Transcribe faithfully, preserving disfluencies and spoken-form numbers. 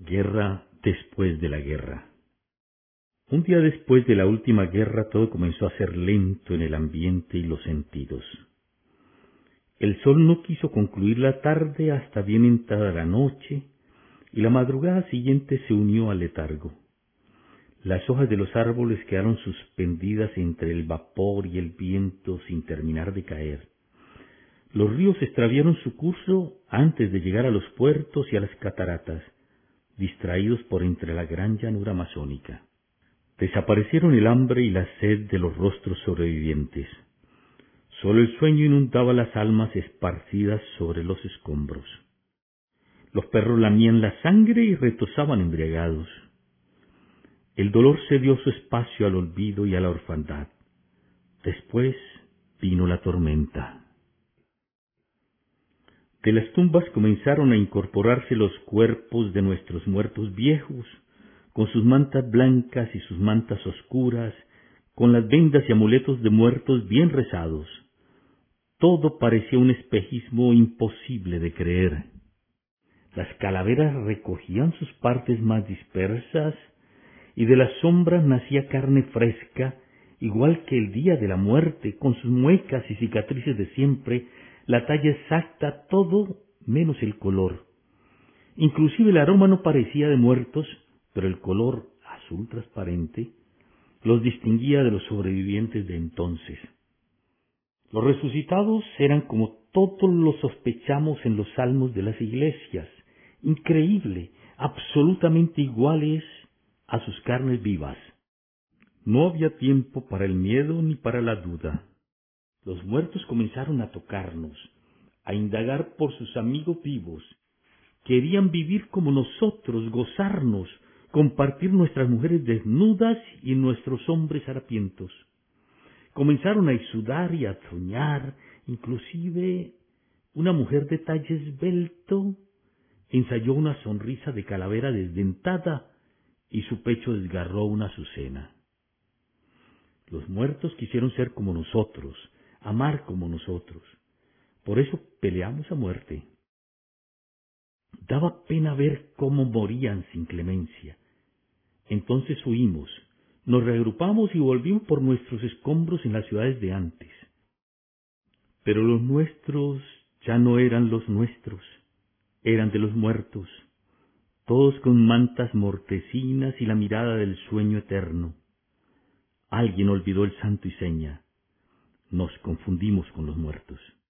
Guerra después de la guerra. Un día después de la última guerra todo comenzó a ser lento en el ambiente y los sentidos. El sol no quiso concluir la tarde hasta bien entrada la noche, y la madrugada siguiente se unió al letargo. Las hojas de los árboles quedaron suspendidas entre el vapor y el viento sin terminar de caer. Los ríos extraviaron su curso antes de llegar a los puertos y a las cataratas, distraídos por entre la gran llanura amazónica. Desaparecieron el hambre y la sed de los rostros sobrevivientes. Solo el sueño inundaba las almas esparcidas sobre los escombros. Los perros lamían la sangre y retozaban embriagados. El dolor cedió su espacio al olvido y a la orfandad. Después vino la tormenta. De las tumbas comenzaron a incorporarse los cuerpos de nuestros muertos viejos, con sus mantas blancas y sus mantas oscuras, con las vendas y amuletos de muertos bien rezados. Todo parecía un espejismo imposible de creer. Las calaveras recogían sus partes más dispersas, y de las sombras nacía carne fresca, igual que el día de la muerte, con sus muecas y cicatrices de siempre, la talla exacta, todo menos el color. Inclusive el aroma no parecía de muertos, pero el color, azul transparente, los distinguía de los sobrevivientes de entonces. Los resucitados eran como todos los sospechamos en los salmos de las iglesias, increíble, absolutamente iguales a sus carnes vivas. No había tiempo para el miedo ni para la duda. Los muertos comenzaron a tocarnos, a indagar por sus amigos vivos. Querían vivir como nosotros, gozarnos, compartir nuestras mujeres desnudas y nuestros hombres harapientos. Comenzaron a exudar y a soñar, inclusive una mujer de talle esbelto ensayó una sonrisa de calavera desdentada y su pecho desgarró una azucena. Los muertos quisieron ser como nosotros, amar como nosotros. Por eso peleamos a muerte. Daba pena ver cómo morían sin clemencia. Entonces huimos, nos reagrupamos y volvimos por nuestros escombros en las ciudades de antes. Pero los nuestros ya no eran los nuestros, eran de los muertos, todos con mantas mortecinas y la mirada del sueño eterno. Alguien olvidó el santo y seña. Nos confundimos con los muertos.